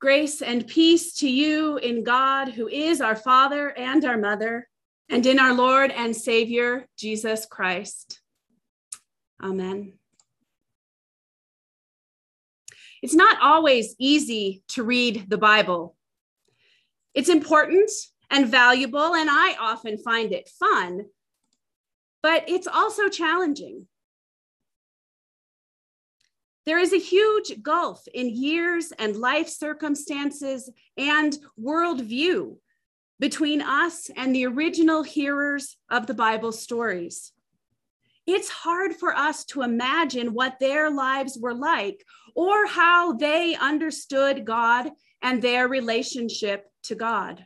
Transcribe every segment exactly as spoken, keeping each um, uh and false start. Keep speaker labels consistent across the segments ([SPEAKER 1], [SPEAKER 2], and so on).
[SPEAKER 1] Grace and peace to you in God, who is our Father and our Mother, and in our Lord and Savior, Jesus Christ. Amen. It's not always easy to read the Bible. It's important and valuable, and I often find it fun, but it's also challenging. There is a huge gulf in years and life circumstances and worldview between us and the original hearers of the Bible stories. It's hard for us to imagine what their lives were like or how they understood God and their relationship to God.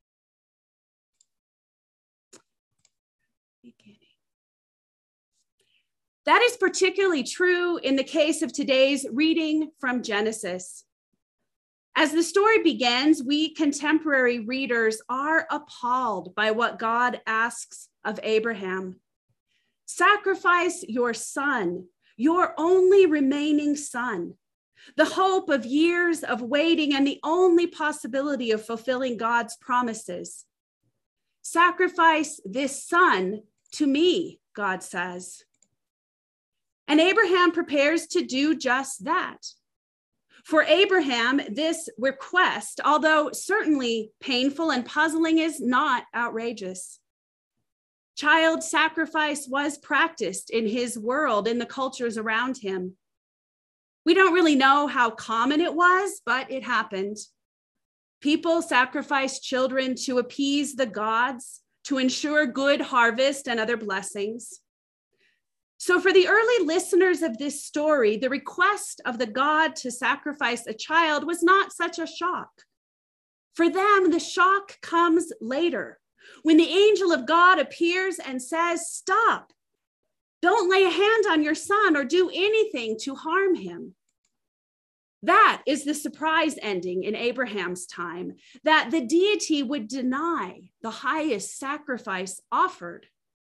[SPEAKER 1] That is particularly true in the case of today's reading from Genesis. As the story begins, we contemporary readers are appalled by what God asks of Abraham. Sacrifice your son, your only remaining son, the hope of years of waiting and the only possibility of fulfilling God's promises. Sacrifice this son to me, God says. And Abraham prepares to do just that. For Abraham, this request, although certainly painful and puzzling, is not outrageous. Child sacrifice was practiced in his world, in the cultures around him. We don't really know how common it was, but it happened. People sacrificed children to appease the gods, to ensure good harvest and other blessings. So for the early listeners of this story, the request of the God to sacrifice a child was not such a shock. For them, the shock comes later, when the angel of God appears and says, "Stop, don't lay a hand on your son or do anything to harm him." That is the surprise ending in Abraham's time, that the deity would deny the highest sacrifice offered.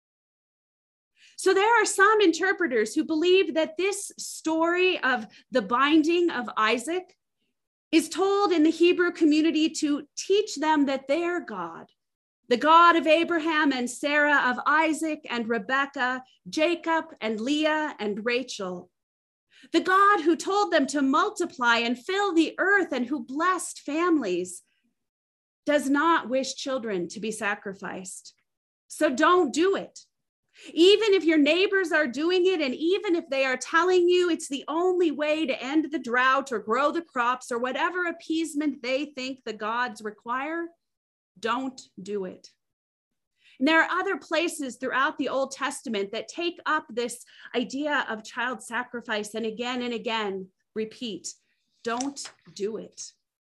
[SPEAKER 1] So there are some interpreters who believe that this story of the binding of Isaac is told in the Hebrew community to teach them that their God, the God of Abraham and Sarah, of Isaac and Rebekah, Jacob and Leah and Rachel, the God who told them to multiply and fill the earth and who blessed families, does not wish children to be sacrificed. So don't do it. Even if your neighbors are doing it, and even if they are telling you it's the only way to end the drought or grow the crops or whatever appeasement they think the gods require, don't do it. And there are other places throughout the Old Testament that take up this idea of child sacrifice and again and again repeat, don't do it.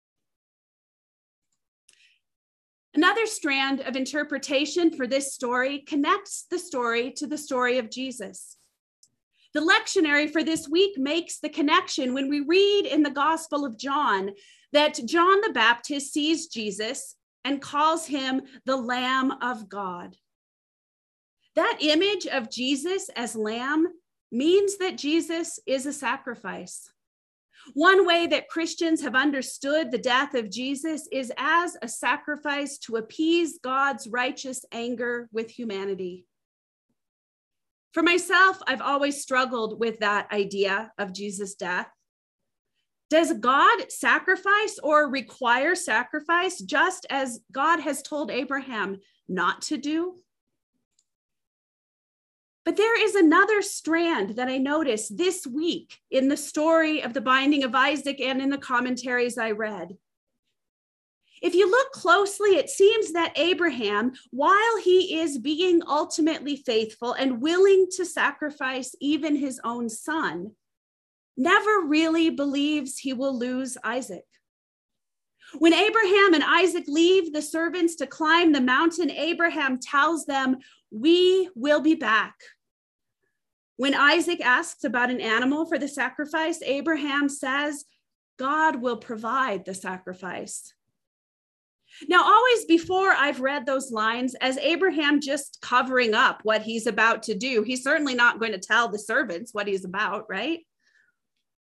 [SPEAKER 1] Another strand of interpretation for this story connects the story to the story of Jesus. The lectionary for this week makes the connection when we read in the Gospel of John that John the Baptist sees Jesus and calls him the Lamb of God. That image of Jesus as lamb means that Jesus is a sacrifice. One way that Christians have understood the death of Jesus is as a sacrifice to appease God's righteous anger with humanity. For myself, I've always struggled with that idea of Jesus' death. Does God sacrifice or require sacrifice just as God has told Abraham not to do? But there is another strand that I noticed this week in the story of the binding of Isaac and in the commentaries I read. If you look closely, it seems that Abraham, while he is being ultimately faithful and willing to sacrifice even his own son, never really believes he will lose Isaac. When Abraham and Isaac leave the servants to climb the mountain, Abraham tells them, "We will be back." When Isaac asks about an animal for the sacrifice, Abraham says, "God will provide the sacrifice." Now, always before I've read those lines as Abraham just covering up what he's about to do. He's certainly not going to tell the servants what he's about, right?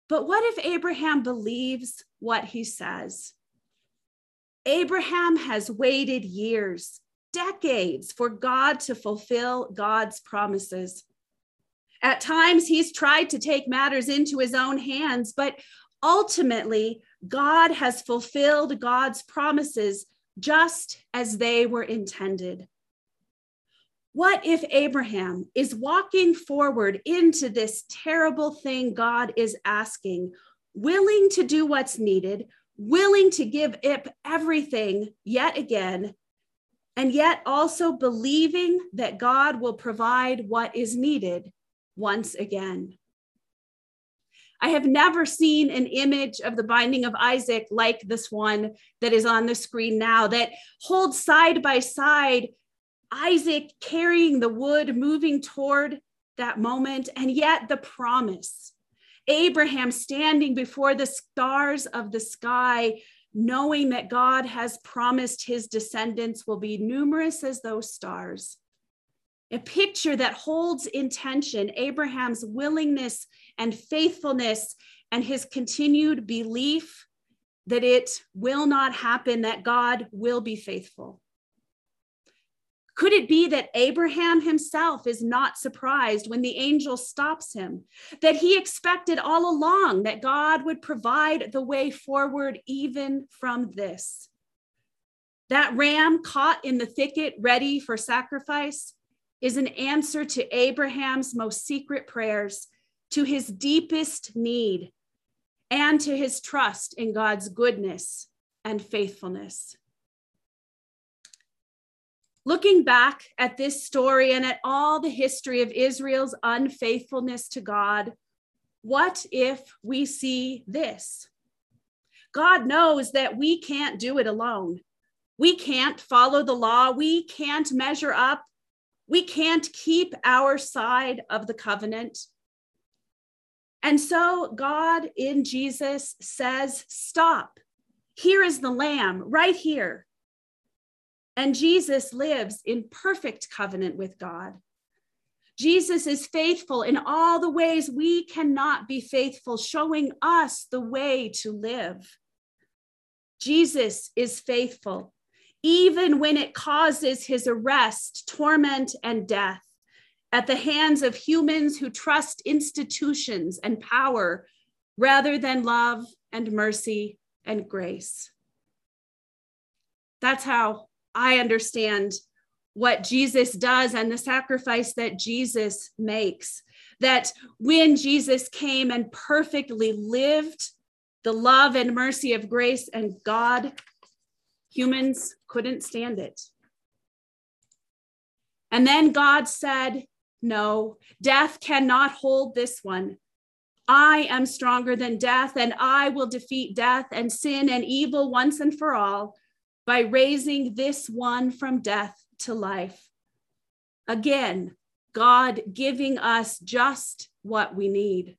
[SPEAKER 1] But what if Abraham believes what he says? Abraham has waited years, decades, for God to fulfill God's promises. At times, he's tried to take matters into his own hands, but ultimately, God has fulfilled God's promises just as they were intended. What if Abraham is walking forward into this terrible thing God is asking, willing to do what's needed, willing to give up everything yet again, and yet also believing that God will provide what is needed once again? I have never seen an image of the binding of Isaac like this one that is on the screen now, that holds side by side Isaac carrying the wood, moving toward that moment, and yet the promise. Abraham standing before the stars of the sky, knowing that God has promised his descendants will be numerous as those stars. A picture that holds in tension Abraham's willingness and faithfulness and his continued belief that it will not happen, that God will be faithful. Could it be that Abraham himself is not surprised when the angel stops him, that he expected all along that God would provide the way forward even from this? That ram caught in the thicket, ready for sacrifice, is an answer to Abraham's most secret prayers, to his deepest need, and to his trust in God's goodness and faithfulness. Looking back at this story and at all the history of Israel's unfaithfulness to God, what if we see this? God knows that we can't do it alone. We can't follow the law. We can't measure up. We can't keep our side of the covenant. And so God in Jesus says, stop. Here is the lamb right here. And Jesus lives in perfect covenant with God. Jesus is faithful in all the ways we cannot be faithful, showing us the way to live. Jesus is faithful, even when it causes his arrest, torment, and death at the hands of humans who trust institutions and power rather than love and mercy and grace. That's how I understand what Jesus does and the sacrifice that Jesus makes. That when Jesus came and perfectly lived the love and mercy of grace and God, humans couldn't stand it. And then God said, no, death cannot hold this one. I am stronger than death, and I will defeat death and sin and evil once and for all by raising this one from death to life. Again, God giving us just what we need.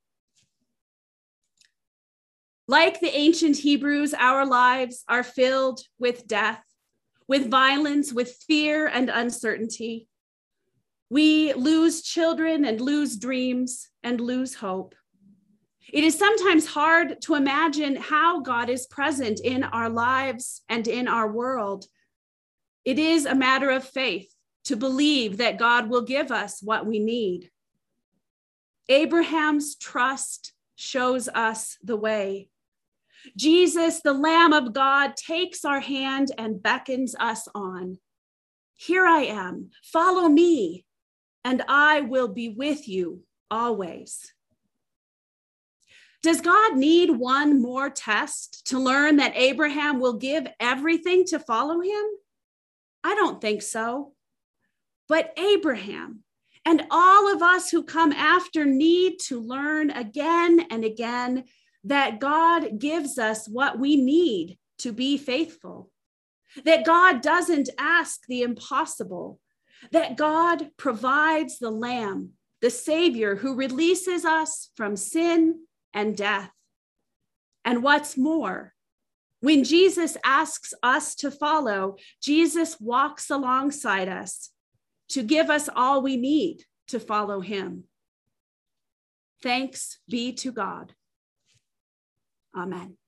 [SPEAKER 1] Like the ancient Hebrews, our lives are filled with death, with violence, with fear and uncertainty. We lose children and lose dreams and lose hope. It is sometimes hard to imagine how God is present in our lives and in our world. It is a matter of faith to believe that God will give us what we need. Abraham's trust shows us the way. Jesus, the Lamb of God, takes our hand and beckons us on. Here I am, follow me, and I will be with you always. Does God need one more test to learn that Abraham will give everything to follow him? I don't think so. But Abraham and all of us who come after need to learn again and again that God gives us what we need to be faithful, that God doesn't ask the impossible, that God provides the Lamb, the Savior who releases us from sin and death. And what's more, when Jesus asks us to follow, Jesus walks alongside us to give us all we need to follow him. Thanks be to God. Amen.